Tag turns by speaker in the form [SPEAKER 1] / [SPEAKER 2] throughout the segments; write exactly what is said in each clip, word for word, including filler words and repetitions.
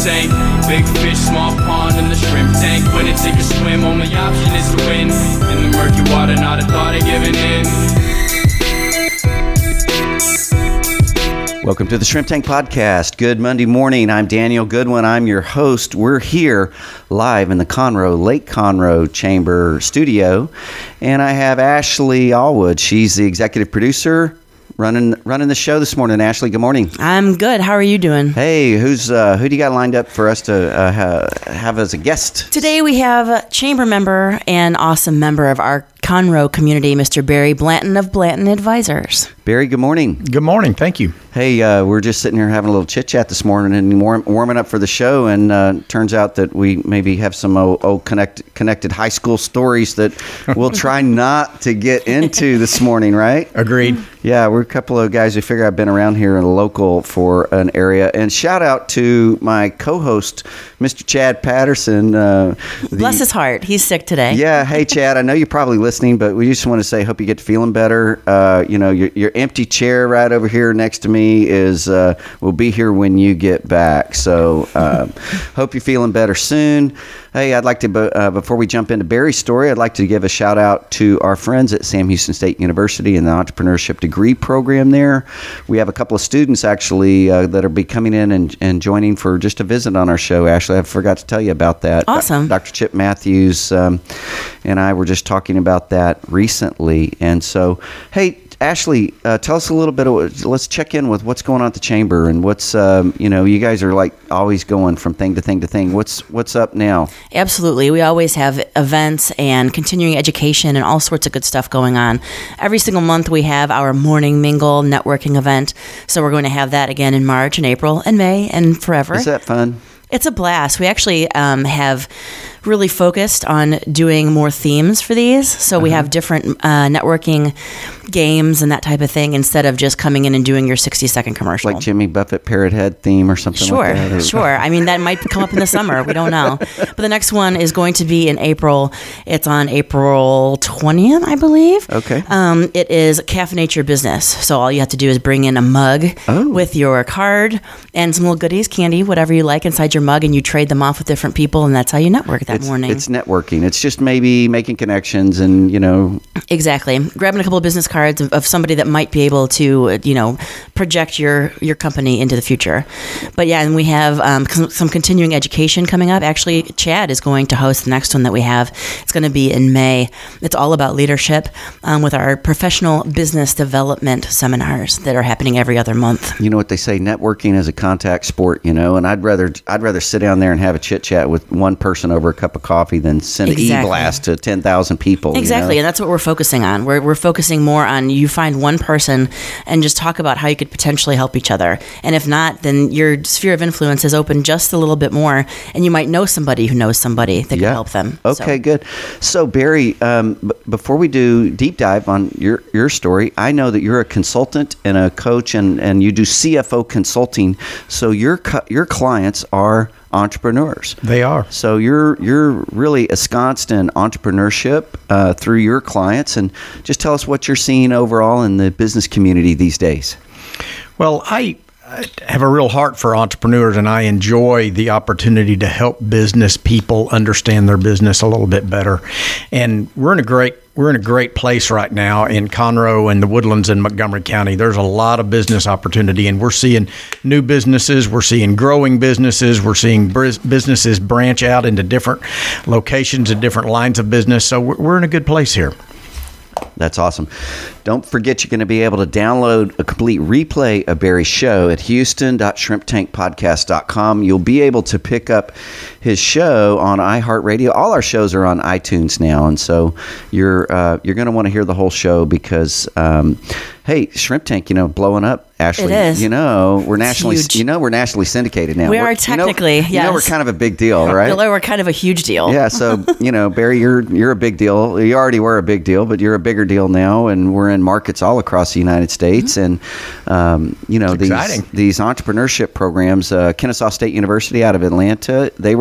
[SPEAKER 1] tank. Big fish, small pond in the shrimp tank. When it's take a swim, only option is to win. In the murky water, not a thought of giving in.
[SPEAKER 2] Welcome to the Shrimp Tank Podcast. Good Monday morning. I'm Daniel Goodwin. I'm your host. We're here live in the Conroe, Lake Conroe Chamber Studio. And I have Ashley Allwood. She's the executive producer running running the show this morning. Ashley, good morning.
[SPEAKER 3] I'm good. How are you doing?
[SPEAKER 2] Hey, who's uh, who do you got lined up for us to uh, ha- have as a guest?
[SPEAKER 3] Today we have a chamber member and awesome member of our Conroe community, Mister Barry Blanton of Blanton Advisors.
[SPEAKER 2] Barry, good morning.
[SPEAKER 4] Good morning. Thank you.
[SPEAKER 2] Hey, uh, we're just sitting here having a little chit-chat this morning and warm, warming up for the show, and uh, turns out that we maybe have some old, old connect, connected high school stories that we'll try not to get into this morning, right?
[SPEAKER 4] Agreed.
[SPEAKER 2] Yeah, we're a couple of guys who figure I've been around here in a local for an area. And shout out to my co-host, Mister Chad Patterson. Uh, the,
[SPEAKER 3] Bless his heart. He's sick today.
[SPEAKER 2] Yeah. Hey, Chad, I know you're probably listening, but we just want to say, hope you get feeling better. Uh, you know, your, your empty chair right over here next to me is uh, will be here when you get back. So uh, hope you're feeling better soon. Hey, I'd like to, uh, before we jump into Barry's story, I'd like to give a shout out to our friends at Sam Houston State University and the entrepreneurship degree program there. We have a couple of students actually uh, that will be coming in and, and joining for just a visit on our show. Ashley, I forgot to tell you about that.
[SPEAKER 3] Awesome.
[SPEAKER 2] Doctor Chip Matthews um, and I were just talking about that recently. And so, hey, Ashley, uh, tell us a little bit of, let's check in with what's going on at the chamber and what's, um, you know, you guys are like always going from thing to thing to thing. What's what's up now?
[SPEAKER 3] Absolutely. We always have events and continuing education and all sorts of good stuff going on. Every single month we have our morning mingle networking event. So we're going to have that again in March and April and May and forever.
[SPEAKER 2] Is that fun?
[SPEAKER 3] It's a blast. We actually um, have really focused on doing more themes for these. So we uh-huh. have different uh, networking games and that type of thing instead of just coming in and doing your sixty second commercial.
[SPEAKER 2] Like Jimmy Buffett Parrot Head theme or something
[SPEAKER 3] sure,
[SPEAKER 2] like that? Or...
[SPEAKER 3] Sure. I mean, that might come up in the summer. We don't know. But the next one is going to be in April. It's on April twentieth, I believe.
[SPEAKER 2] Okay.
[SPEAKER 3] Um, it is Caffeinate Your Business. So all you have to do is bring in a mug
[SPEAKER 2] oh.
[SPEAKER 3] with your card and some little goodies, candy, whatever you like inside your mug, and you trade them off with different people, and that's how you network that
[SPEAKER 2] it's,
[SPEAKER 3] morning.
[SPEAKER 2] It's networking. It's just maybe making connections and, you know.
[SPEAKER 3] Exactly. Grabbing a couple of business cards of, of somebody that might be able to, you know, project your, your company into the future. But yeah, and we have um, some, some continuing education coming up. Actually, Chad is going to host the next one that we have. It's going to be in May. It's all about leadership um, with our professional business development seminars that are happening every other month.
[SPEAKER 2] You know what they say, networking is a contact sport, you know, and I'd rather I'd rather sit down there and have a chit chat with one person over a cup of coffee than send
[SPEAKER 3] exactly.
[SPEAKER 2] an e-blast to ten thousand people.
[SPEAKER 3] Exactly,
[SPEAKER 2] you know?
[SPEAKER 3] And that's what we're focusing on. We're we're focusing more on you find one person and just talk about how you could potentially help each other. And if not, then your sphere of influence is open just a little bit more, and you might know somebody who knows somebody that
[SPEAKER 2] yeah.
[SPEAKER 3] can help them.
[SPEAKER 2] Okay,
[SPEAKER 3] so.
[SPEAKER 2] good. So Barry, um, b- before we do deep dive on your, your story, I know that you're a consultant and a coach, and, and you do C F O consulting. So your co- your clients are entrepreneurs.
[SPEAKER 4] They are.
[SPEAKER 2] So you're you're really ensconced in entrepreneurship uh, through your clients, and just tell us what you're seeing overall in the business community these days.
[SPEAKER 4] Well, I I have a real heart for entrepreneurs, and I enjoy the opportunity to help business people understand their business a little bit better. And we're in a great We're in a great place right now in Conroe and the Woodlands in Montgomery County. There's a lot of business opportunity, and we're seeing new businesses. We're seeing growing businesses. We're seeing businesses branch out into different locations and different lines of business. So we're in a good place here.
[SPEAKER 2] That's awesome. Don't forget, you're going to be able to download a complete replay of Barry's show at houston dot shrimp tank podcast dot com. You'll be able to pick up his show on iHeartRadio. All our shows are on iTunes now, and so you're uh, you're going to want to hear the whole show because, um, hey, Shrimp Tank, you know, blowing up. Ashley,
[SPEAKER 3] it is.
[SPEAKER 2] you know, we're nationally,
[SPEAKER 3] huge.
[SPEAKER 2] you know, we're nationally syndicated now.
[SPEAKER 3] We
[SPEAKER 2] we're,
[SPEAKER 3] are technically,
[SPEAKER 2] you know,
[SPEAKER 3] yes.
[SPEAKER 2] You know, we're kind of a big deal, right?
[SPEAKER 3] We're kind of a huge deal.
[SPEAKER 2] Yeah. So, you know, Barry, you're you're a big deal. You already were a big deal, but you're a bigger deal now, and we're in markets all across the United States. Mm-hmm. And um, you know,
[SPEAKER 4] it's
[SPEAKER 2] these
[SPEAKER 4] exciting.
[SPEAKER 2] these entrepreneurship programs. Uh, Kennesaw State University out of Atlanta, they were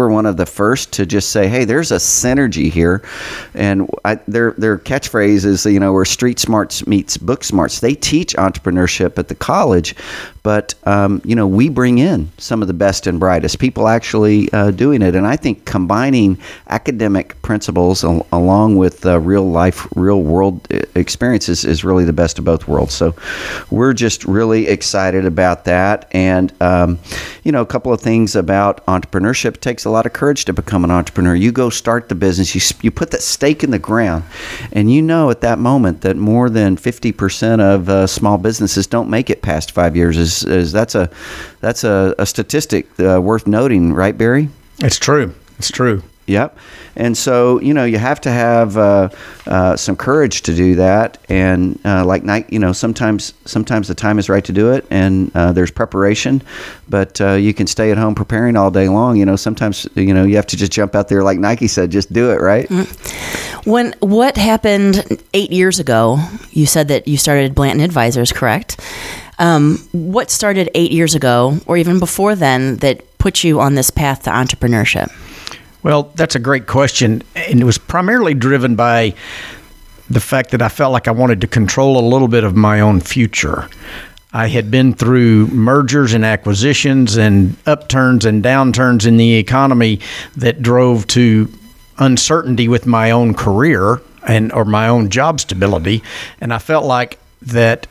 [SPEAKER 2] were one of the first to just say, hey, there's a synergy here. And I, their their catchphrase is, you know, where street smarts meets book smarts. They teach entrepreneurship at the college, but, um, you know, we bring in some of the best and brightest people actually uh, doing it. And I think combining academic principles al- along with uh, real life, real world experiences is really the best of both worlds. So we're just really excited about that. And, um, you know, a couple of things about entrepreneurship. It takes a lot of courage to become an entrepreneur. You go start the business, you, you put that stake in the ground, and you know at that moment that more than fifty percent of uh, small businesses don't make it past five years. Is, is That's a that's a, a statistic uh, worth noting, right, Barry?
[SPEAKER 4] It's true. It's true.
[SPEAKER 2] Yep. And so, you know, you have to have uh, uh, some courage to do that. And uh, like night, you know, sometimes sometimes the time is right to do it, and uh, there's preparation. But uh, you can stay at home preparing all day long. You know, sometimes, you know, you have to just jump out there, like Nike said, just do it, right?
[SPEAKER 3] Mm-hmm. When what happened eight years ago? You said that you started Blanton Advisors, correct? Um, what started eight years ago, or even before then, that put you on this path to entrepreneurship?
[SPEAKER 4] Well, that's a great question, and it was primarily driven by the fact that I felt like I wanted to control a little bit of my own future. I had been through mergers and acquisitions and upturns and downturns in the economy that drove to uncertainty with my own career and or my own job stability, and I felt like that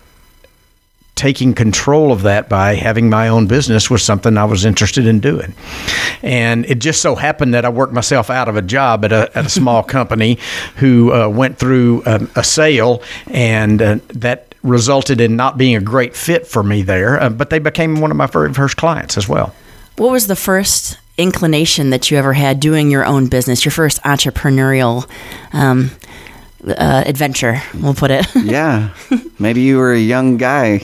[SPEAKER 4] taking control of that by having my own business was something I was interested in doing. And it just so happened that I worked myself out of a job at a, at a small company who uh, went through a, a sale, and uh, that resulted in not being a great fit for me there. Uh, but they became one of my very first clients as well.
[SPEAKER 3] What was the first inclination that you ever had doing your own business, your first entrepreneurial um Uh, adventure, we'll put it?
[SPEAKER 2] Yeah. Maybe you were a young guy.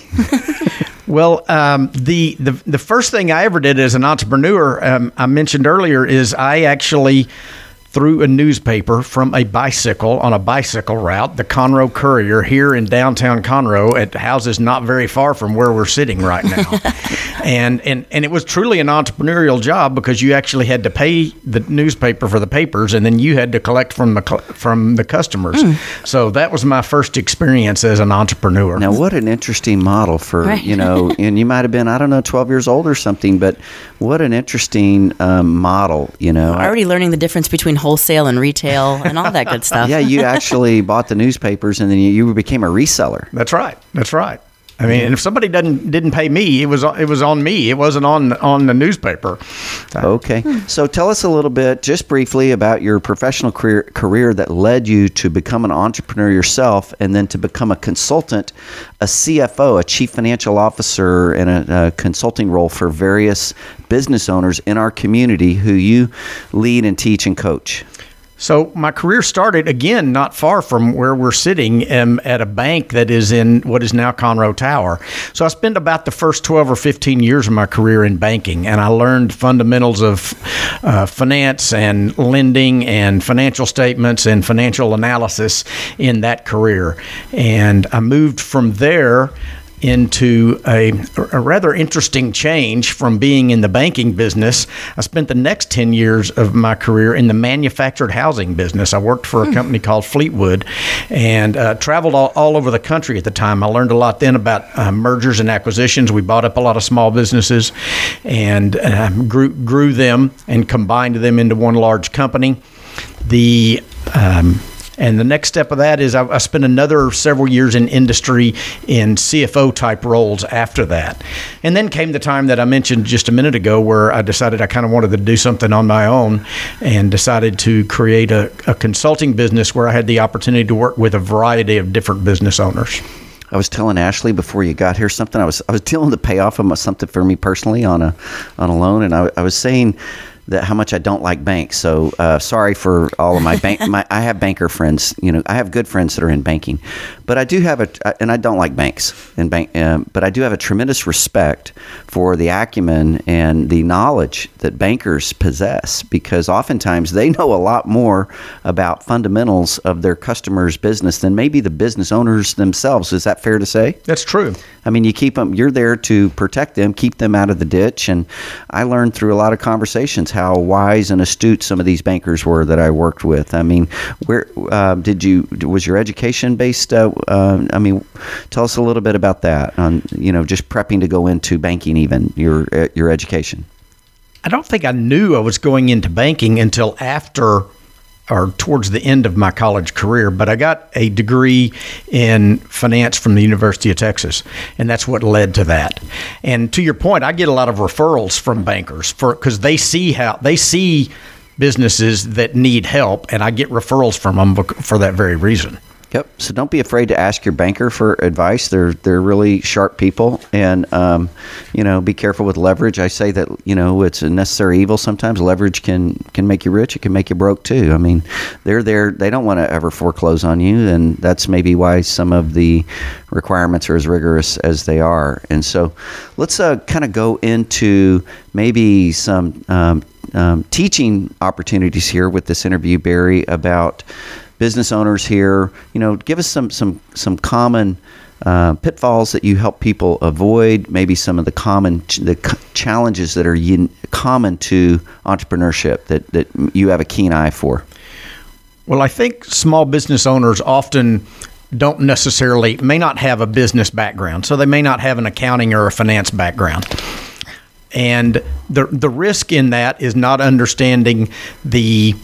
[SPEAKER 4] Well, um, the, the the first thing I ever did as an entrepreneur, um, I mentioned earlier, is I actually threw a newspaper from a bicycle on a bicycle route, the Conroe Courier, here in downtown Conroe, at houses not very far from where we're sitting right now. and, and and it was truly an entrepreneurial job, because you actually had to pay the newspaper for the papers, and then you had to collect from the from the customers. Mm. So that was my first experience as an entrepreneur.
[SPEAKER 2] Now, what an interesting model for, right. you know, and you might have been, I don't know, twelve years old or something, but what an interesting um, model, you know.
[SPEAKER 3] Already learning the difference between wholesale and retail and all that good stuff.
[SPEAKER 2] Yeah, you actually bought the newspapers, and then you, you became a reseller.
[SPEAKER 4] That's right. That's right. I mean, and if somebody doesn't didn't pay me, it was it was on me. It wasn't on on the newspaper. So.
[SPEAKER 2] Okay. So tell us a little bit, just briefly, about your professional career career that led you to become an entrepreneur yourself, and then to become a consultant, a C F O, a chief financial officer, in a, a consulting role for various business owners in our community who you lead and teach and coach.
[SPEAKER 4] So my career started, again, not far from where we're sitting, um, at a bank that is in what is now Conroe Tower. So I spent about the first twelve or fifteen years of my career in banking, and I learned fundamentals of uh, finance and lending and financial statements and financial analysis in that career. And I moved from there into a, a rather interesting change from being in the banking business. I spent the next ten years of my career in the manufactured housing business. I worked for a company called Fleetwood, and uh, traveled all, all over the country at the time. I learned a lot then about uh, mergers and acquisitions. We bought up a lot of small businesses and uh, grew, grew them and combined them into one large company. The um, And the next step of that is I, I spent another several years in industry in C F O type roles after that. And then came the time that I mentioned just a minute ago, where I decided I kind of wanted to do something on my own, and decided to create a, a consulting business where I had the opportunity to work with a variety of different business owners.
[SPEAKER 2] I was telling Ashley before you got here something. I was I was dealing to pay off of something for me personally on a on a loan, and I, I was saying that how much I don't like banks. So uh, sorry for all of my bank. My, I have banker friends. You know, I have good friends that are in banking, but I do have a, and I don't like banks and bank. Um, but I do have a tremendous respect for the acumen and the knowledge that bankers possess, because oftentimes they know a lot more about fundamentals of their customers' business than maybe the business owners themselves. Is that fair to say?
[SPEAKER 4] That's true.
[SPEAKER 2] I mean, you keep them. You're there to protect them, keep them out of the ditch. And I learned through a lot of conversations how wise and astute some of these bankers were that I worked with. I mean, where uh, did you was your education based? Uh, uh, I mean, tell us a little bit about that. On you know, just prepping to go into banking, even your uh, your education.
[SPEAKER 4] I don't think I knew I was going into banking until after or towards the end of my college career, but I got a degree in finance from the University of Texas, and that's what led to that. And to your point, I get a lot of referrals from bankers for because they see how they see businesses that need help, and I get referrals from them for that very reason.
[SPEAKER 2] Yep. So don't be afraid to ask your banker for advice. They're they're really sharp people, and um, you know, be careful with leverage. I say that you know it's a necessary evil. Sometimes leverage can can make you rich. It can make you broke too. I mean, they're there. They don't want to ever foreclose on you, and that's maybe why some of the requirements are as rigorous as they are. And so, let's uh, kind of go into maybe some um, um, teaching opportunities here with this interview, Barry, about business owners here. You know, give us some some some common uh, pitfalls that you help people avoid. Maybe some of the common ch- the c- challenges that are un- common to entrepreneurship that that you have a keen eye for.
[SPEAKER 4] Well, I think small business owners often don't necessarily may not have a business background, so they may not have an accounting or a finance background. And the the risk in that is not understanding the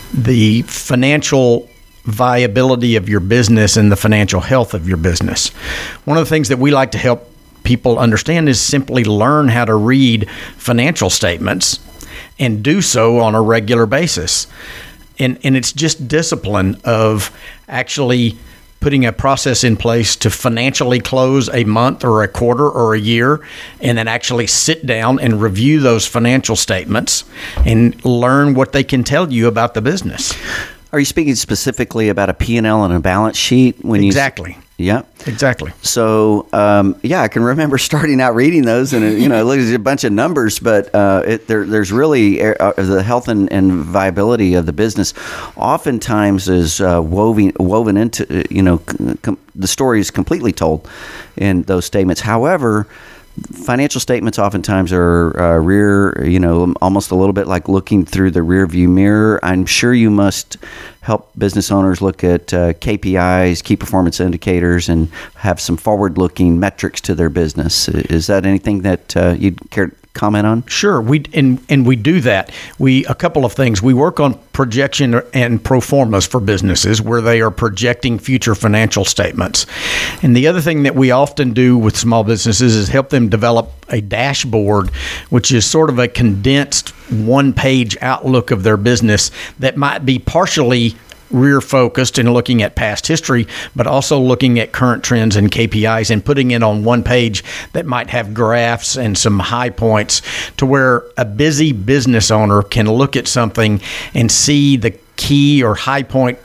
[SPEAKER 4] the financial viability of your business and the financial health of your business. One of the things that we like to help people understand is simply learn how to read financial statements and do so on a regular basis. And and it's just discipline of actually putting a process in place to financially close a month or a quarter or a year, and then actually sit down and review those financial statements and learn what they can tell you about the business.
[SPEAKER 2] Are you speaking specifically about a P and L and a balance sheet? When
[SPEAKER 4] Exactly.
[SPEAKER 2] You, yeah.
[SPEAKER 4] Exactly.
[SPEAKER 2] So, um, yeah, I can remember starting out reading those, and it, you know, it looks like a bunch of numbers, but uh, it, there, there's really uh, the health and, and viability of the business. Oftentimes, is uh, woven woven into you know com- the story is completely told in those statements. However, financial statements oftentimes are uh, rear, you know, almost a little bit like looking through the rear view mirror. I'm sure you must help business owners look at uh, K P Is, key performance indicators, and have some forward-looking metrics to their business. Is that anything that uh, you'd care to comment on?
[SPEAKER 4] Sure, we and and we do that. We a couple of things. We work on projection and pro formas for businesses where they are projecting future financial statements. And the other thing that we often do with small businesses is help them develop a dashboard, which is sort of a condensed one-page outlook of their business that might be partially rear focused and looking at past history, but also looking at current trends and K P Is and putting it on one page that might have graphs and some high points to where a busy business owner can look at something and see the key or high point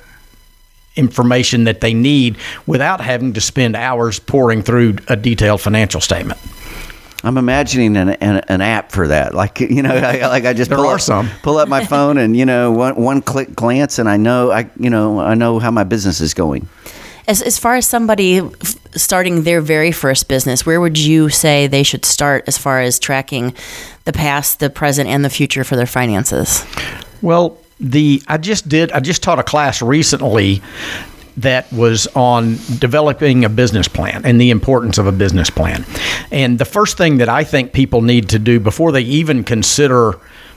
[SPEAKER 4] information that they need without having to spend hours pouring through a detailed financial statement.
[SPEAKER 2] I'm imagining an, an an app for that. Like, you know, I, like I just
[SPEAKER 4] There
[SPEAKER 2] pull
[SPEAKER 4] are
[SPEAKER 2] up,
[SPEAKER 4] some.
[SPEAKER 2] pull up my phone and, you know, one, one click glance and I know, I you know, I know how my business is going.
[SPEAKER 3] As as far as somebody f- starting their very first business, where would you say they should start as far as tracking the past, the present, and the future for their finances?
[SPEAKER 4] Well, the I just did I just taught a class recently that was on developing a business plan and the importance of a business plan. And the first thing that I think people need to do before they even consider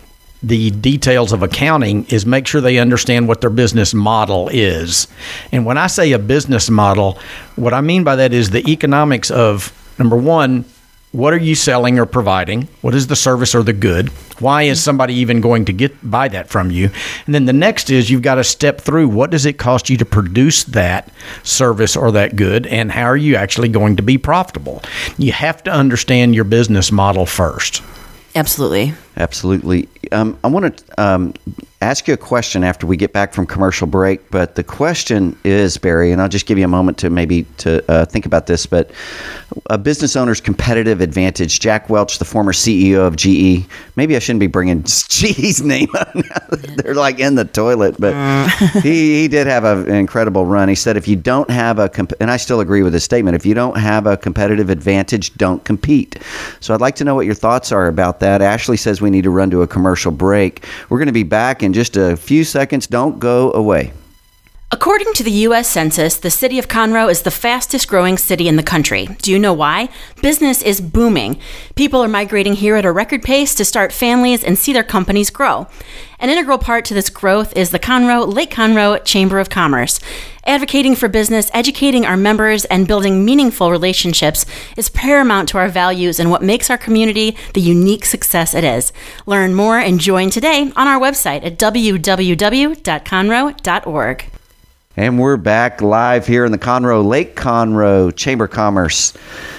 [SPEAKER 4] the details of accounting is make sure they understand what their business model is. And when I say a business model, what I mean by that is the economics of, number one, what are you selling or providing? What is the service or the good? Why is somebody even going to get buy that from you? And then the next is you've got to step through what does it cost you to produce that service or that good, and how are you actually going to be profitable? You have to understand your business model first.
[SPEAKER 3] Absolutely.
[SPEAKER 2] Absolutely. Um, I want to um, ask you a question after we get back from commercial break, but the question is, Barry, and I'll just give you a moment to maybe to uh, think about this, but a business owner's competitive advantage. Jack Welch, the former C E O of G E. Maybe I shouldn't be bringing G E's name up now. They're like in the toilet, but he, he did have a, an incredible run. He said, if you don't have a, comp- and I still agree with his statement, if you don't have a competitive advantage, don't compete. So I'd like to know what your thoughts are about that. Ashley says, we we need to run to a commercial break. We're going to be back in just a few seconds. Don't go away.
[SPEAKER 3] According to the U S Census, the city of Conroe is the fastest growing city in the country. Do you know why? Business is booming. People are migrating here at a record pace to start families and see their companies grow. An integral part to this growth is the Conroe Lake Conroe Chamber of Commerce. Advocating for business, educating our members, and building meaningful relationships is paramount to our values and what makes our community the unique success it is. Learn more and join today on our website at w w w dot conroe dot org.
[SPEAKER 2] And we're back live here in the Conroe Lake Conroe Chamber of Commerce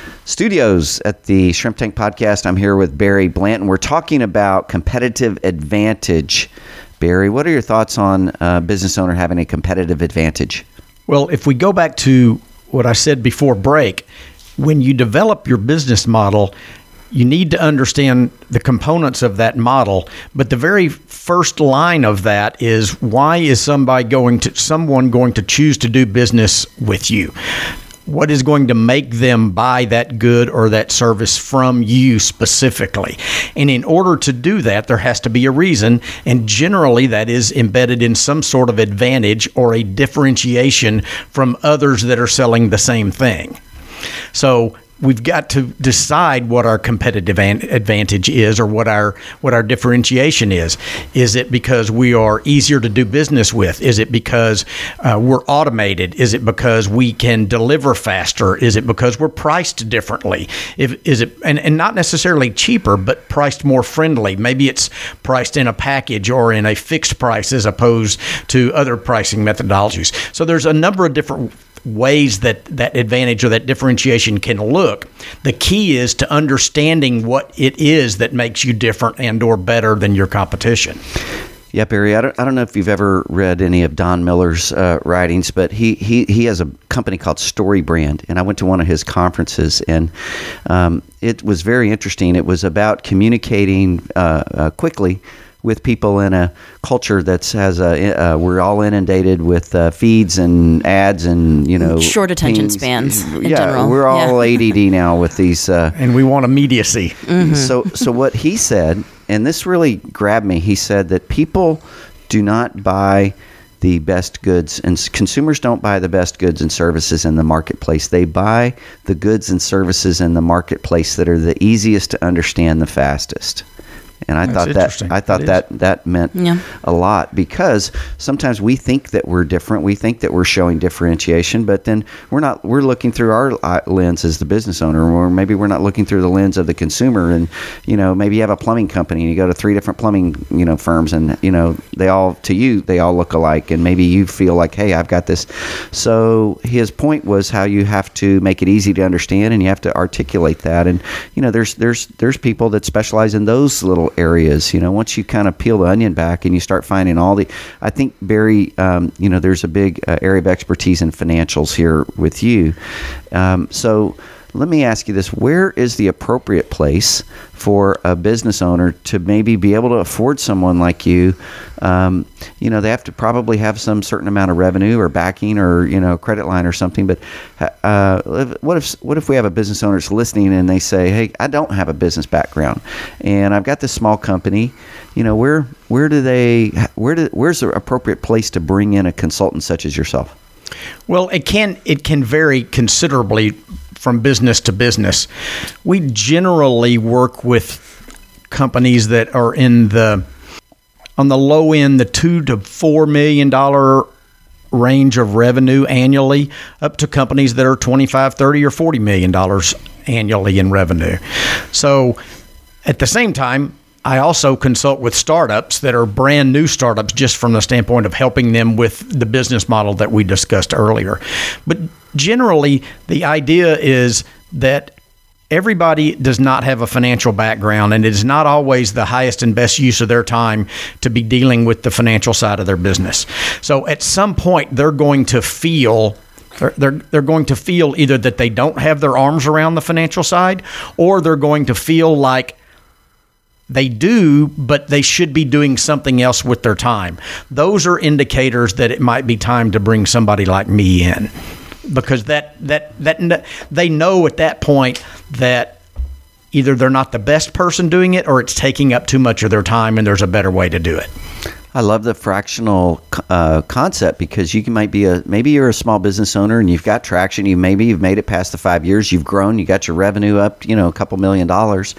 [SPEAKER 2] studios at the Shrimp Tank Podcast. I'm here with Barry Blanton. We're talking about competitive advantage. Barry, what are your thoughts on a business owner having a competitive advantage?
[SPEAKER 4] Well, if we go back to what I said before break, when you develop your business model, you need to understand the components of that model, but the very first line of that is, why is somebody going to someone going to choose to do business with you? What is going to make them buy that good or that service from you specifically? And in order to do that, there has to be a reason, and generally that is embedded in some sort of advantage or a differentiation from others that are selling the same thing. So we've got to decide what our competitive advantage is, or what our what our differentiation is. Is it because we are easier to do business with? Is it because uh, we're automated? Is it because we can deliver faster? Is it because we're priced differently? If is it and, and not necessarily cheaper, but priced more friendly? Maybe it's priced in a package or in a fixed price as opposed to other pricing methodologies. So there's a number of different ways that that advantage or that differentiation can look. The key is to understanding what it is that makes you different and or better than your competition.
[SPEAKER 2] Yeah, Barry, I don't, I don't know if you've ever read any of Don Miller's uh, writings, but he, he, he has a company called Story Brand, and I went to one of his conferences, and um, it was very interesting. It was about communicating uh, uh, quickly with people in a culture that's has a uh, we're all inundated with uh, feeds and ads and you know
[SPEAKER 3] short attention
[SPEAKER 2] things.
[SPEAKER 3] spans. In
[SPEAKER 2] yeah,
[SPEAKER 3] general.
[SPEAKER 2] we're all
[SPEAKER 3] yeah.
[SPEAKER 2] A D D now with these, uh,
[SPEAKER 4] and we want immediacy.
[SPEAKER 3] Mm-hmm.
[SPEAKER 2] So, so what he said, and this really grabbed me. He said that people do not buy the best goods, and consumers don't buy the best goods and services in the marketplace. They buy the goods and services in the marketplace that are the easiest to understand the fastest. And I
[SPEAKER 4] That's
[SPEAKER 2] thought that I thought
[SPEAKER 4] it
[SPEAKER 2] that that meant
[SPEAKER 3] yeah.
[SPEAKER 2] a lot, because sometimes we think that we're different. We think that we're showing differentiation, but then we're not. We're looking through our lens as the business owner, or maybe we're not looking through the lens of the consumer. And you know, maybe you have a plumbing company and you go to three different plumbing you know firms, and you know they all to you they all look alike, and maybe you feel like, hey, I've got this. So his point was how you have to make it easy to understand, and you have to articulate that. And you know, there's there's there's people that specialize in those little areas. You know, once you kind of peel the onion back and you start finding all the, I think Barry, um, you know, there's a big uh, area of expertise in financials here with you. Um, so let me ask you this: where is the appropriate place for a business owner to maybe be able to afford someone like you? Um, you know, they have to probably have some certain amount of revenue or backing, or you know, credit line or something. But uh, what if what if we have a business owner that's listening and they say, "Hey, I don't have a business background, and I've got this small company." You know, where where do they where do where's the appropriate place to bring in a consultant such as yourself?
[SPEAKER 4] Well, it can it can vary considerably from business to business. We generally work with companies that are in the on the low end, the two to four million dollar range of revenue annually, up to companies that are twenty-five, thirty, or forty million dollars annually in revenue. So, at the same time, I also consult with startups that are brand new startups, just from the standpoint of helping them with the business model that we discussed earlier. But generally, the idea is that everybody does not have a financial background, and it is not always the highest and best use of their time to be dealing with the financial side of their business. So at some point, they're going to feel They're, they're they're going to feel either that they don't have their arms around the financial side, or they're going to feel like they do, but they should be doing something else with their time. Those are indicators that it might be time to bring somebody like me in, because that that that they know at that point that either they're not the best person doing it or it's taking up too much of their time and there's a better way to do it.
[SPEAKER 2] I love the fractional uh, concept because you can, might be a maybe you're a small business owner and you've got traction. You maybe you've made it past the five years. You've grown. You got your revenue up, you know, a couple million dollars,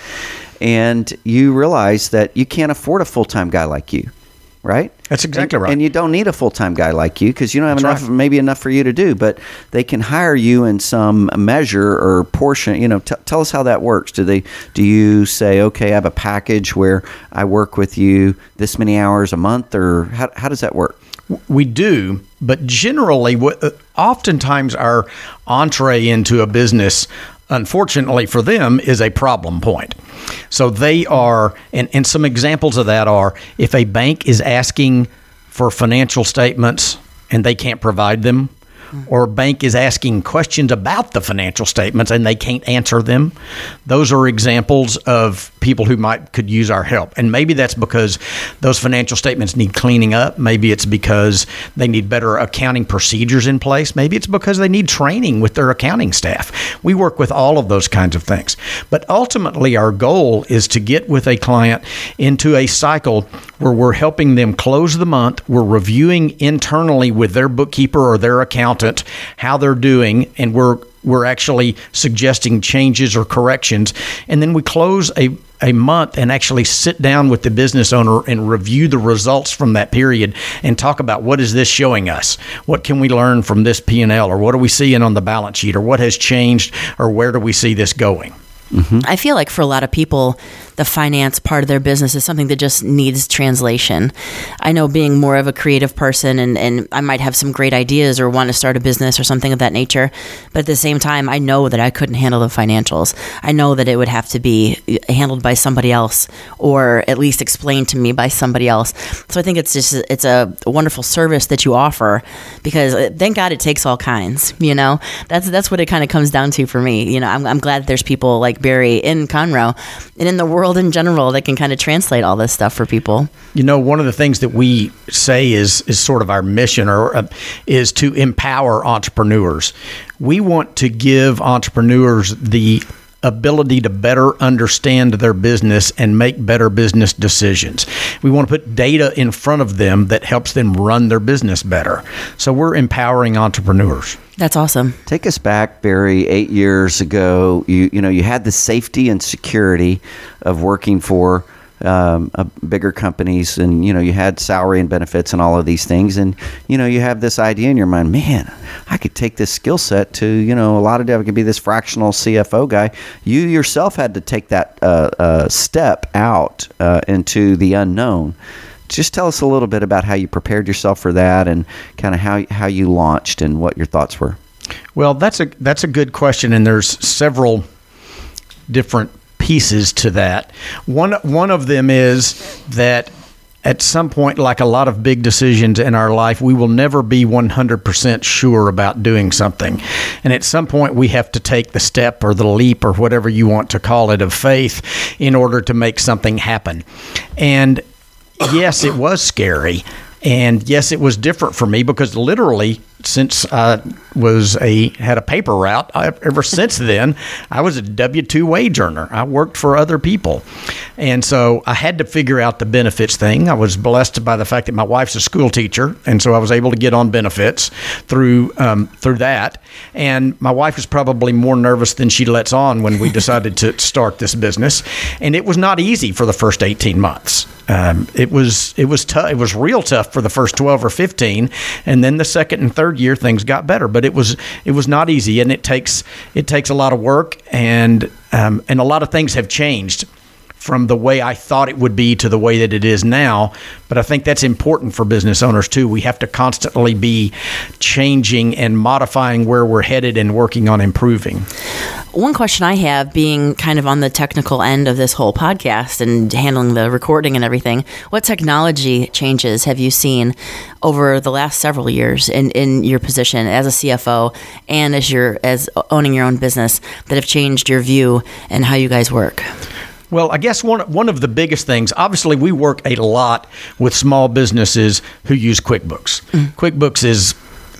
[SPEAKER 2] and you realize that you can't afford a full time guy like you, right?
[SPEAKER 4] That's exactly
[SPEAKER 2] and,
[SPEAKER 4] right.
[SPEAKER 2] And you don't need a full time guy like you because you don't have
[SPEAKER 4] That's
[SPEAKER 2] enough,
[SPEAKER 4] right.
[SPEAKER 2] maybe enough for you to do. But they can hire you in some measure or portion. You know, t- tell us how that works. Do they? Do you say, okay, I have a package where I work with you this many hours a month, or how how does that work?
[SPEAKER 4] We do, but generally, what- oftentimes our entree into a business, unfortunately for them, is a problem point. So they are, and, and some examples of that are, if a bank is asking for financial statements and they can't provide them, or a bank is asking questions about the financial statements and they can't answer them. Those are examples of people who might could use our help. And maybe that's because those financial statements need cleaning up. Maybe it's because they need better accounting procedures in place. Maybe it's because they need training with their accounting staff. We work with all of those kinds of things. But ultimately, our goal is to get with a client into a cycle where we're helping them close the month. We're reviewing internally with their bookkeeper or their accountant how they're doing, and we're we're actually suggesting changes or corrections. And then we close a, a month and actually sit down with the business owner and review the results from that period and talk about what is this showing us? What can we learn from this P and L, or what are we seeing on the balance sheet, or what has changed, or where do we see this going?
[SPEAKER 3] Mm-hmm. I feel like for a lot of people, the finance part of their business is something that just needs translation. I know, being more of a creative person, and, and I might have some great ideas or want to start a business or something of that nature. But at the same time, I know that I couldn't handle the financials. I know that it would have to be handled by somebody else, or at least explained to me by somebody else. So I think it's just, it's a wonderful service that you offer, because thank God it takes all kinds, you know, that's, that's what it kind of comes down to for me. You know, I'm, I'm glad that there's people like Barry in Conroe and in the world in general that can kind of translate all this stuff for people.
[SPEAKER 4] You know, one of the things that we say is is sort of our mission, or uh, is to empower entrepreneurs. We want to give entrepreneurs the ability to better understand their business and make better business decisions. We want to put data in front of them that helps them run their business better. So we're empowering entrepreneurs.
[SPEAKER 3] That's awesome.
[SPEAKER 2] Take us back, Barry, eight years ago. You you know, you had the safety and security of working for um, a bigger companies, and you know, you had salary and benefits and all of these things, and you know, you have this idea in your mind, man, I could take this skill set to, you know, a lot of I could be this fractional C F O guy. You yourself had to take that uh, uh, step out uh, into the unknown. Just tell us a little bit about how you prepared yourself for that, and kind of how how you launched and what your thoughts were.
[SPEAKER 4] Well, that's a that's a good question, and there's several different pieces to that. One one of them is that at some point, like a lot of big decisions in our life, we will never be one hundred percent sure about doing something. And at some point, we have to take the step or the leap or whatever you want to call it of faith in order to make something happen. And yes, it was scary. And yes, it was different for me, because literally, since I was a had a paper route, I, ever since then, I was a W two wage earner. I worked for other people. And so I had to figure out the benefits thing. I was blessed by the fact that my wife's a school teacher, and so I was able to get on benefits through um, through that. And my wife was probably more nervous than she lets on when we decided to start this business. And it was not easy for the first eighteen months. Um, it was it was tough. It was real tough for the first twelve or fifteen, and then the second and third year things got better. But it was it was not easy, and it takes it takes a lot of work, and um, and a lot of things have changed from the way I thought it would be to the way that it is now. But I think that's important for business owners too. We have to constantly be changing and modifying where we're headed and working on improving.
[SPEAKER 3] One question I have, being kind of on the technical end of this whole podcast and handling the recording and everything, what technology changes have you seen over the last several years in, in your position as a C F O and as your as owning your own business that have changed your view and how you guys work?
[SPEAKER 4] Well, I guess one one of the biggest things, obviously we work a lot with small businesses who use QuickBooks. Mm. QuickBooks is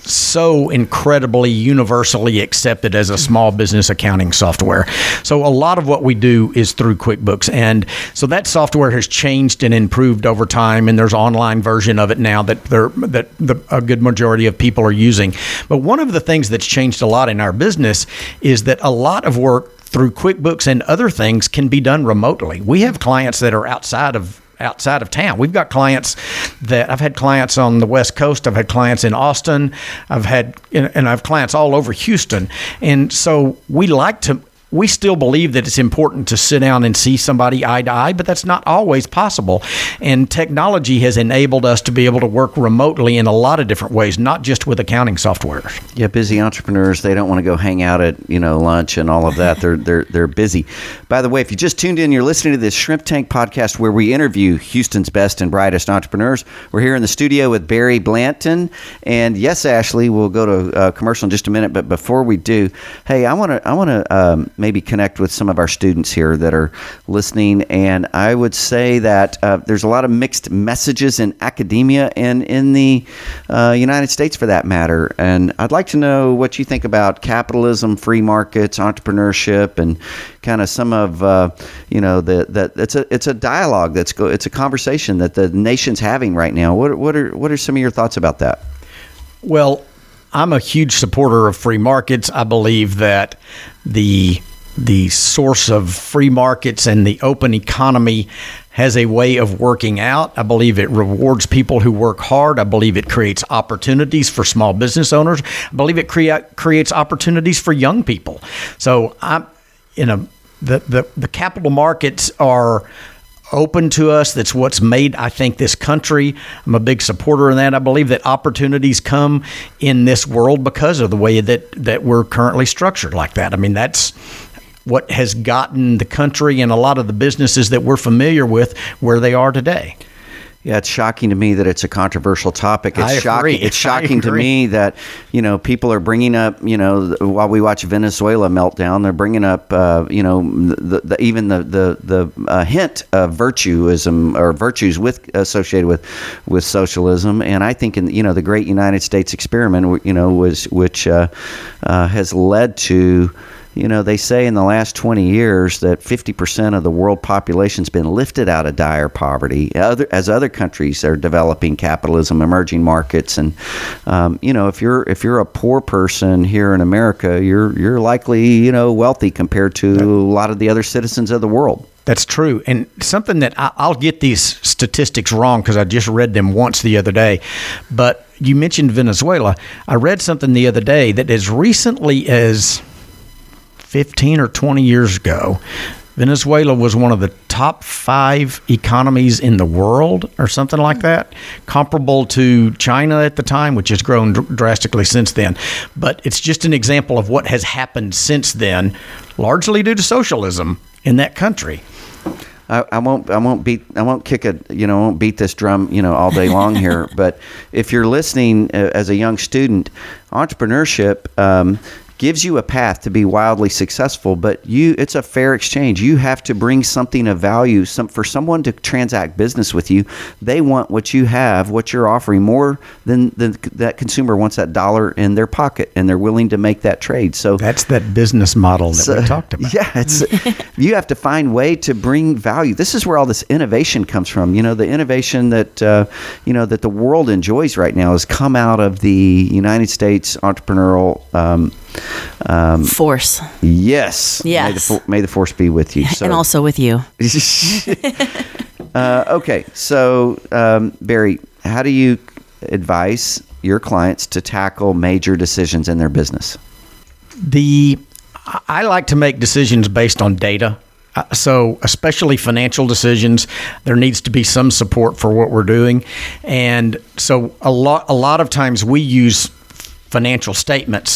[SPEAKER 4] so incredibly universally accepted as a small business accounting software. So a lot of what we do is through QuickBooks. And so that software has changed and improved over time. And there's an online version of it now that they're, that the, a good majority of people are using. But one of the things that's changed a lot in our business is that a lot of work through QuickBooks and other things can be done remotely. We have clients that are outside of outside of town. We've got clients that I've had clients on the West Coast. I've had clients in Austin. I've had, and I have clients all over Houston. And so we like to, we still believe that it's important to sit down and see somebody eye to eye, but that's not always possible. And technology has enabled us to be able to work remotely in a lot of different ways, not just with accounting software.
[SPEAKER 2] Yeah, busy entrepreneurs, they don't want to go hang out at, you know, lunch and all of that. They're they're they're busy. By the way, if you just tuned in, you're listening to this Shrimp Tank podcast where we interview Houston's best and brightest entrepreneurs. We're here in the studio with Barry Blanton. And yes, Ashley, we'll go to uh, commercial in just a minute, but before we do, hey, I want to I want to um, maybe connect with some of our students here that are listening. And I would say that uh, there's a lot of mixed messages in academia and in the uh, United States for that matter. And I'd like to know what you think about capitalism, free markets, entrepreneurship, and kind of some of, uh, you know, the, that it's a, it's a dialogue that's go, it's a conversation that the nation's having right now. What, what are, what are some of your thoughts about that?
[SPEAKER 4] Well, I'm a huge supporter of free markets. I believe that the the source of free markets and the open economy has a way of working out. I believe it rewards people who work hard. I believe it creates opportunities for small business owners. I believe it crea- creates opportunities for young people. So I'm, you know, the, the, the capital markets are open to us. That's what's made, I think, this country. I'm a big supporter of that. I believe that opportunities come in this world because of the way that, that we're currently structured like that. I mean, that's what has gotten the country and a lot of the businesses that we're familiar with where they are today.
[SPEAKER 2] Yeah, it's shocking to me that it's a controversial topic. It's
[SPEAKER 4] I
[SPEAKER 2] shocking.
[SPEAKER 4] agree.
[SPEAKER 2] It's shocking
[SPEAKER 4] I
[SPEAKER 2] to
[SPEAKER 4] agree.
[SPEAKER 2] me that, you know, people are bringing up, you know, while we watch Venezuela meltdown, they're bringing up, uh, you know, the, the, even the the the uh, hint of virtueism or virtues with associated with with socialism. And I think, in you know, the great United States experiment, you know, was which uh, uh, has led to. You know, they say in the last twenty years that fifty percent of the world population's been lifted out of dire poverty other, as other countries are developing capitalism, emerging markets. And, um, you know, if you're if you're a poor person here in America, you're you're likely, you know, wealthy compared to a lot of the other citizens of the world.
[SPEAKER 4] That's true. And something that I, I'll get these statistics wrong because I just read them once the other day. But you mentioned Venezuela. I read something the other day that as recently as fifteen or twenty years ago, Venezuela was one of the top five economies in the world or something like that, comparable to China at the time, which has grown dr- drastically since then. But it's just an example of what has happened since then, largely due to socialism in that country.
[SPEAKER 2] I, I won't. I won't beat. I won't kick a. You know. I won't beat this drum. You know, all day long here. But if you're listening uh, as a young student, entrepreneurship um, gives you a path to be wildly successful, but you it's a fair exchange. You have to bring something of value. Some for someone to transact business with you, they want what you have, what you're offering, more than, than that consumer wants that dollar in their pocket, and they're willing to make that trade. So
[SPEAKER 4] that's that business model that
[SPEAKER 2] so,
[SPEAKER 4] we talked about.
[SPEAKER 2] Yeah, it's you have to find way to bring value. This is where all this innovation comes from. You know, the innovation that uh, you know that the world enjoys right now has come out of the United States entrepreneurial um, um,
[SPEAKER 3] force.
[SPEAKER 2] Yes.
[SPEAKER 3] Yes.
[SPEAKER 2] May the, may the force be with you. So.
[SPEAKER 3] And also with you.
[SPEAKER 2] uh, okay. So, um, Barry, how do you advise your clients to tackle major decisions in their business?
[SPEAKER 4] The I like to make decisions based on data. Uh, so especially financial decisions, there needs to be some support for what we're doing. And so a lot, a lot of times we use financial statements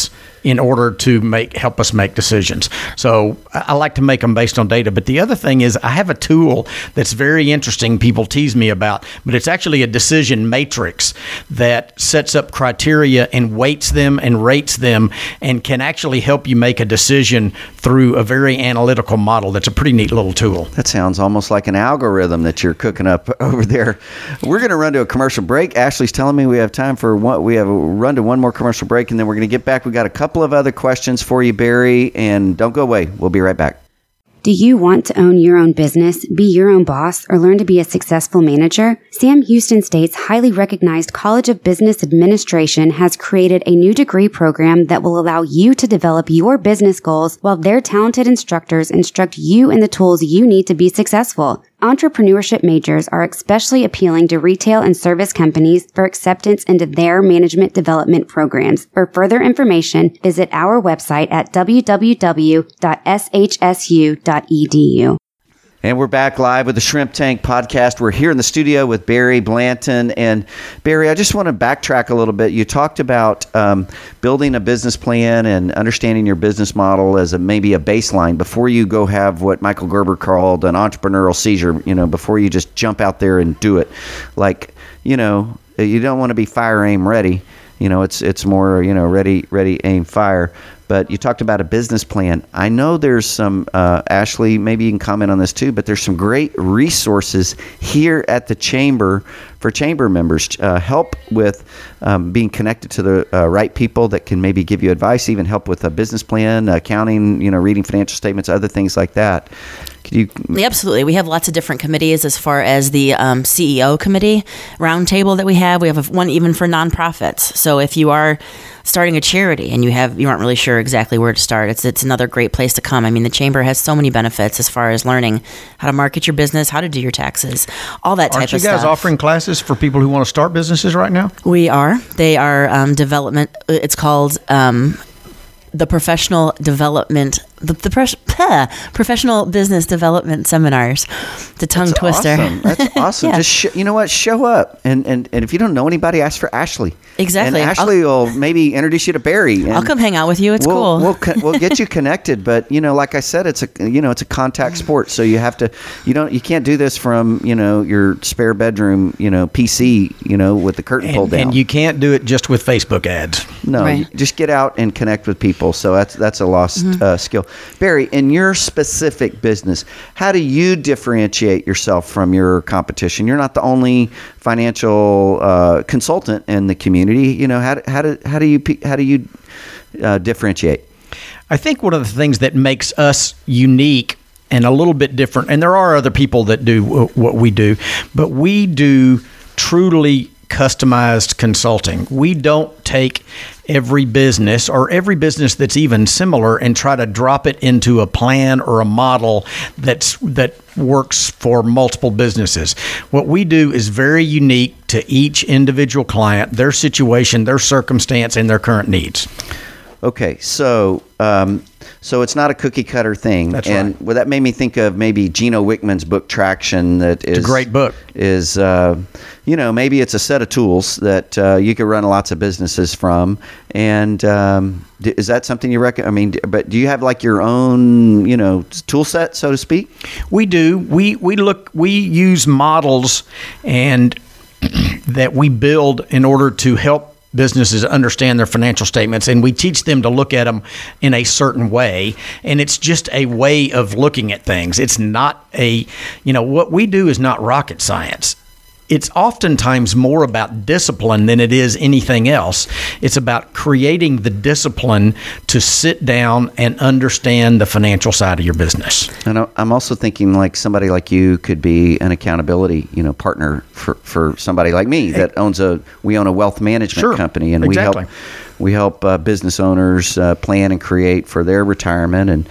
[SPEAKER 4] in order to make help us make decisions. So I, I like to make them based on data. But the other thing is I have a tool that's very interesting. People tease me about, but it's actually a decision matrix that sets up criteria and weights them and rates them and can actually help you make a decision through a very analytical model. That's a pretty neat little tool.
[SPEAKER 2] That sounds almost like an algorithm that you're cooking up over there. We're going to run to a commercial break. Ashley's telling me we have time for one. We have a run to one more commercial break, and then we're going to get back. We got a couple of other questions for you, Barry, and don't go away. We'll be right back.
[SPEAKER 5] Do you want to own your own business, be your own boss, or learn to be a successful manager? Sam Houston State's highly recognized College of Business Administration has created a new degree program that will allow you to develop your business goals while their talented instructors instruct you in the tools you need to be successful. Entrepreneurship majors are especially appealing to retail and service companies for acceptance into their management development programs. For further information, visit our website at w w w dot s h s u dot e d u.
[SPEAKER 2] And we're back live with the Shrimp Tank podcast. We're here in the studio with Barry Blanton. And Barry, I just want to backtrack a little bit. You talked about um, building a business plan and understanding your business model as a, maybe a baseline before you go have what Michael Gerber called an entrepreneurial seizure, you know, before you just jump out there and do it. Like, you know, you don't want to be fire, aim, ready. You know, it's it's more, you know, ready, ready, aim, fire. But you talked about a business plan. I know there's some, uh, Ashley, maybe you can comment on this too, but there's some great resources here at the Chamber for Chamber members. Uh, help with um, being connected to the uh, right people that can maybe give you advice, even help with a business plan, accounting, you know, reading financial statements, other things like that. Could you?
[SPEAKER 3] Yeah, absolutely. We have lots of different committees as far as the um, C E O committee roundtable that we have. We have one even for nonprofits. So if you are starting a charity and you have you aren't really sure exactly where to start, it's it's another great place to come. I mean, the Chamber has so many benefits as far as learning how to market your business, how to do your taxes, all that type
[SPEAKER 4] Aren't you
[SPEAKER 3] of stuff.
[SPEAKER 4] guys offering classes for people who want to start businesses right now?
[SPEAKER 3] We are. They are um, development. It's called um, the Professional Development, the, the pres- Professional Business Development Seminars. The tongue
[SPEAKER 2] That's
[SPEAKER 3] twister.
[SPEAKER 2] Awesome. That's awesome.
[SPEAKER 3] Yeah.
[SPEAKER 2] Just sh- you know what? Show up, and, and and if you don't know anybody, ask for Ashley.
[SPEAKER 3] Exactly.
[SPEAKER 2] And Ashley I'll, will maybe introduce you to Barry. And
[SPEAKER 3] I'll come hang out with you. It's
[SPEAKER 2] we'll,
[SPEAKER 3] cool.
[SPEAKER 2] We'll co- we'll get you connected, but you know, like I said, it's a you know it's a contact sport, so you have to you don't you can't do this from you know your spare bedroom you know P C you know with the curtain
[SPEAKER 4] And,
[SPEAKER 2] pulled down.
[SPEAKER 4] and you can't do it just with Facebook ads.
[SPEAKER 2] No,
[SPEAKER 3] Right.
[SPEAKER 2] you just get out and connect with people. So that's that's a lost
[SPEAKER 3] Mm-hmm.
[SPEAKER 2] uh, skill. Barry, in your specific business, how do you differentiate yourself from your competition? You're not the only financial uh, consultant in the community. You know, how do, how do how do you how do you uh, differentiate?
[SPEAKER 4] I think one of the things that makes us unique and a little bit different, and there are other people that do w- what we do, but we do truly customized consulting. We don't take every business or every business that's even similar and try to drop it into a plan or a model that's that works for multiple businesses. What we do is very unique to each individual client, their situation, their circumstance, and their current needs.
[SPEAKER 2] Okay, so um, so it's not a cookie cutter thing.
[SPEAKER 4] That's
[SPEAKER 2] and
[SPEAKER 4] right.
[SPEAKER 2] well, that made me think of maybe Gino Wickman's book Traction. That is
[SPEAKER 4] It's a great book.
[SPEAKER 2] Is uh, you know maybe it's a set of tools that uh, you could run lots of businesses from. And um, d- is that something you reckon? I mean, d- but do you have like your own you know tool set, so to speak?
[SPEAKER 4] We do. We we look. We use models and that we build in order to help businesses understand their financial statements, and we teach them to look at them in a certain way. And it's just a way of looking at things. It's not a, you know, what we do is not rocket science. It's oftentimes more about discipline than it is anything else. It's about creating the discipline to sit down and understand the financial side of your business.
[SPEAKER 2] And I- I'm also thinking like somebody like you could be an accountability, you know, partner for, for somebody like me that owns a, we own a wealth management
[SPEAKER 4] Sure.
[SPEAKER 2] company, and
[SPEAKER 4] Exactly.
[SPEAKER 2] we help, we help uh, business owners uh, plan and create for their retirement. And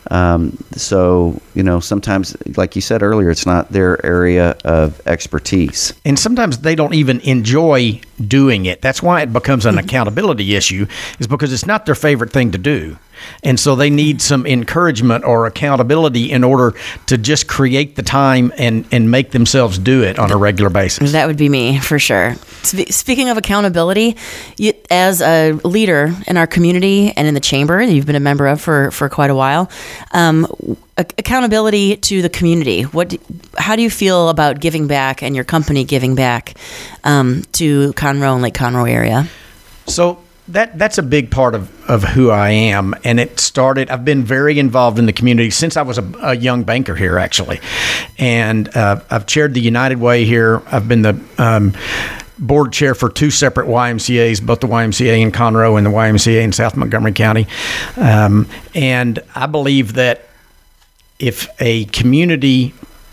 [SPEAKER 2] Um, so, you know, sometimes, like you said earlier, it's not their area of expertise.
[SPEAKER 4] And sometimes they don't even enjoy doing it. That's why it becomes an accountability issue, is because it's not their favorite thing to do. And so they need some encouragement or accountability in order to just create the time and, and make themselves do it on a regular basis.
[SPEAKER 3] That would be me, for sure. Spe- speaking of accountability, you, as a leader in our community and in the chamber that you've been a member of for, for quite a while, um, accountability to the community. What? How do you feel about giving back and your company giving back um, to Conroe and Lake Conroe area?
[SPEAKER 4] So that that's a big part of, of who I am. And it started, I've been very involved in the community since I was a, a young banker here, actually. And uh, I've chaired the United Way here. I've been the um, board chair for two separate Y M C As, both the Y M C A in Conroe and the Y M C A in South Montgomery County. Um, and I believe that if a community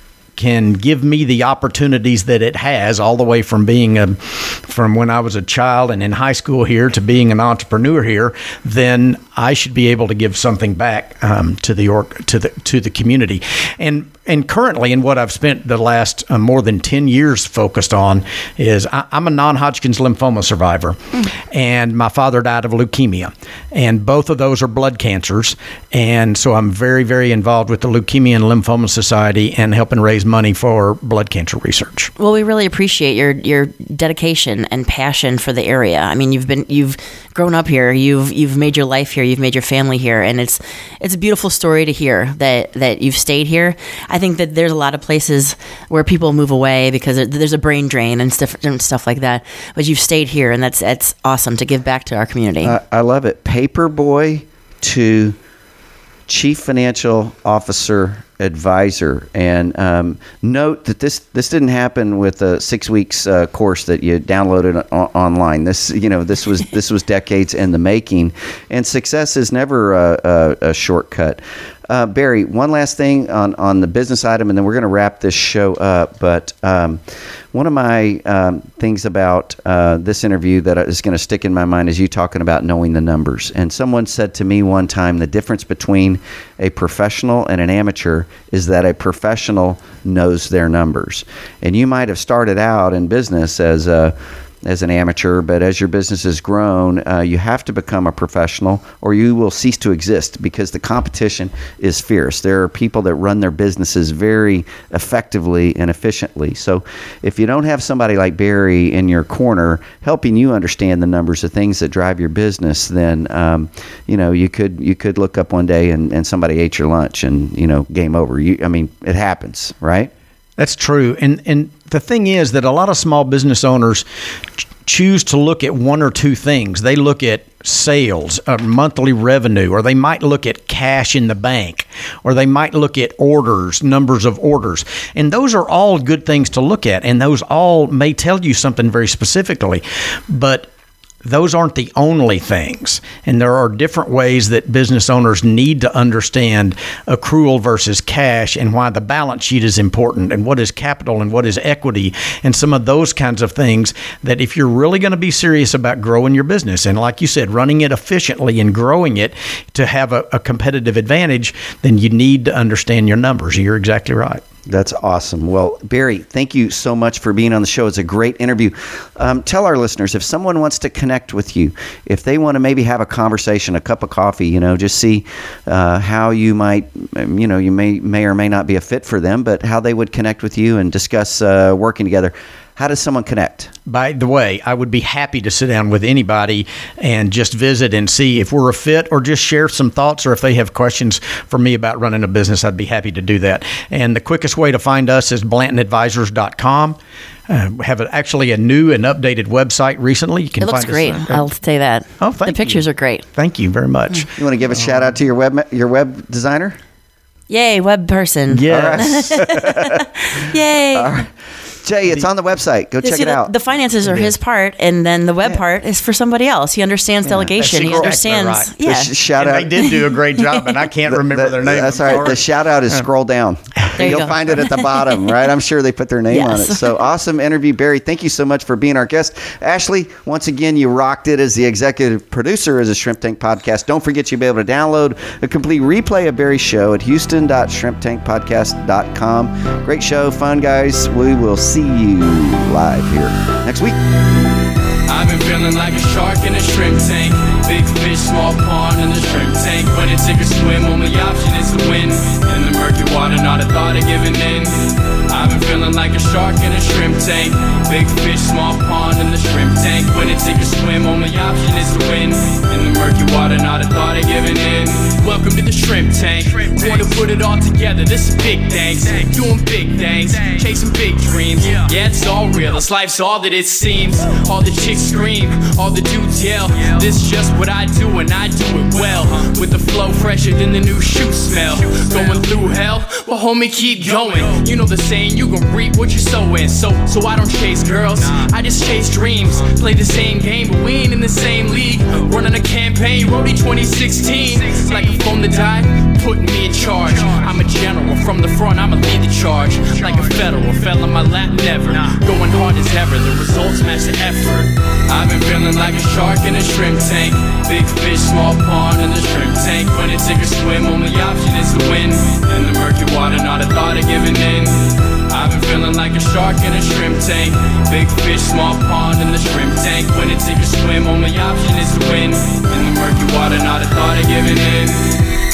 [SPEAKER 4] can give me the opportunities that it has, all the way from being a, from when I was a child and in high school here to being an entrepreneur here, then I should be able to give something back um, to the org, to the to the community. And and currently, in what I've spent the last uh, more than ten years focused on, is I, I'm a non-Hodgkin's lymphoma survivor, mm. and my father died of leukemia, and both of those are blood cancers. And so I'm very, very involved with the Leukemia and Lymphoma Society and helping raise money for blood cancer research.
[SPEAKER 3] Well, we really appreciate your your dedication and passion for the area. I mean, you've been you've grown up here, you've you've made your life here, you've made your family here, and it's it's a beautiful story to hear that that you've stayed here. I think that there's a lot of places where people move away because there's a brain drain and stuff and stuff like that. But you've stayed here, and that's that's awesome to give back to our community.
[SPEAKER 2] Uh, I love it. Paperboy to Chief Financial Officer Advisor. And um, note that this this didn't happen with a six weeks uh, course that you downloaded o- online. This you know this was this was decades in the making, and success is never a, a, a shortcut. Uh, Barry, one last thing on, on the business item, and then we're going to wrap this show up. But um, one of my um, things about uh, this interview that is going to stick in my mind is you talking about knowing the numbers. And someone said to me one time, the difference between a professional and an amateur is that a professional knows their numbers. And you might have started out in business as a as an amateur, but as your business has grown, uh, you have to become a professional or you will cease to exist because the competition is fierce. There are people that run their businesses very effectively and efficiently. So if you don't have somebody like Barry in your corner helping you understand the numbers of things that drive your business, then um, you know you could you could look up one day and, and somebody ate your lunch and you know game over. You, I mean, it happens, right?
[SPEAKER 4] That's true. And and the thing is that a lot of small business owners ch- choose to look at one or two things. They look at sales, or monthly revenue, or they might look at cash in the bank, or they might look at orders, numbers of orders. And those are all good things to look at. And those all may tell you something very specifically. But those aren't the only things. And there are different ways that business owners need to understand accrual versus cash and why the balance sheet is important and what is capital and what is equity and some of those kinds of things that if you're really going to be serious about growing your business and like you said, running it efficiently and growing it to have a, a competitive advantage, then you need to understand your numbers. You're exactly right.
[SPEAKER 2] That's awesome. Well, Barry, thank you so much for being on the show. It's a great interview. Um, tell our listeners, if someone wants to connect with you, if they want to maybe have a conversation, a cup of coffee, you know, just see uh, how you might, you know, you may may or may not be a fit for them, but how they would connect with you and discuss uh, working together. How does someone connect?
[SPEAKER 4] By the way, I would be happy to sit down with anybody and just visit and see if we're a fit or just share some thoughts, or if they have questions for me about running a business, I'd be happy to do that. And the quickest way to find us is blanton advisors dot com. Uh, we have a, actually a new and updated website recently. You can
[SPEAKER 3] it looks
[SPEAKER 4] find
[SPEAKER 3] great.
[SPEAKER 4] Us,
[SPEAKER 3] uh, I'll say that.
[SPEAKER 4] Oh, thank you.
[SPEAKER 3] The pictures
[SPEAKER 4] you.
[SPEAKER 3] are great.
[SPEAKER 4] Thank you very much.
[SPEAKER 2] You want to give a uh, shout out to your web your web designer?
[SPEAKER 3] Yay, web person.
[SPEAKER 4] Yes.
[SPEAKER 3] Yay.
[SPEAKER 2] All right. Jay, it's on the website. Go
[SPEAKER 3] Yeah,
[SPEAKER 2] check
[SPEAKER 3] see,
[SPEAKER 2] it
[SPEAKER 3] the,
[SPEAKER 2] out.
[SPEAKER 3] The finances are his part, and then the web
[SPEAKER 2] Yeah.
[SPEAKER 3] part is for somebody else. He understands delegation. He
[SPEAKER 4] That's
[SPEAKER 3] understands.
[SPEAKER 4] exactly
[SPEAKER 3] Yeah.
[SPEAKER 2] The sh- shout
[SPEAKER 4] and
[SPEAKER 2] out.
[SPEAKER 4] they did do a great job, and I can't remember
[SPEAKER 2] The-
[SPEAKER 4] their name.
[SPEAKER 2] That's
[SPEAKER 4] I'm
[SPEAKER 2] all right.
[SPEAKER 4] sorry.
[SPEAKER 2] The shout out is scroll down.
[SPEAKER 3] There you
[SPEAKER 2] You'll
[SPEAKER 3] go.
[SPEAKER 2] find it at the bottom, right? I'm sure they put their name on it.
[SPEAKER 3] Yes.
[SPEAKER 2] So awesome interview, Barry. Thank you so much for being our guest. Ashley, once again, you rocked it as the executive producer of the Shrimp Tank Podcast. Don't forget you'll be able to download a complete replay of Barry's show at houston dot shrimp tank podcast dot com. Great show, fun, guys. We will see you live here next week.
[SPEAKER 1] I've been feeling like a shark in a shrimp tank. Big fish, small pond in the shrimp tank. When I take a swim, only option is to win. In the murky water, not a thought of giving in. I've been feeling like a shark in a shrimp tank. Big fish, small pond in the shrimp tank. When I take a swim, only option is to win. In the murky water, not a thought of giving in. Welcome to the shrimp tank. Want to put it all together, this is big things. Doing big things, chasing big dreams. Yeah, it's all real, this life's all that it seems. All the chicks scream, all the dudes yell. This is just what I do and I do it well. With the flow fresher than the new shoe smell. Going through hell, well homie keep going. You know the saying, you gon' reap what you're sowing. So, so I don't chase girls, I just chase dreams. Play the same game, but we ain't in the same league. Running a campaign, Roadie twenty sixteen. Like a phone to die, putting me in charge. I'm a general, from the front I'ma lead the charge. Like a federal, fell on my lap never. Going hard as ever, the results match the effort. I've been feeling like a shark in a shrimp tank. Big fish, small pond in the shrimp tank. When I take a swim, only option is to win. In the murky water, not a thought of giving in. I've been feeling like a shark in a shrimp tank. Big fish, small pond in the shrimp tank. When I take a swim, only option is to win. In the murky water, not a thought of giving in.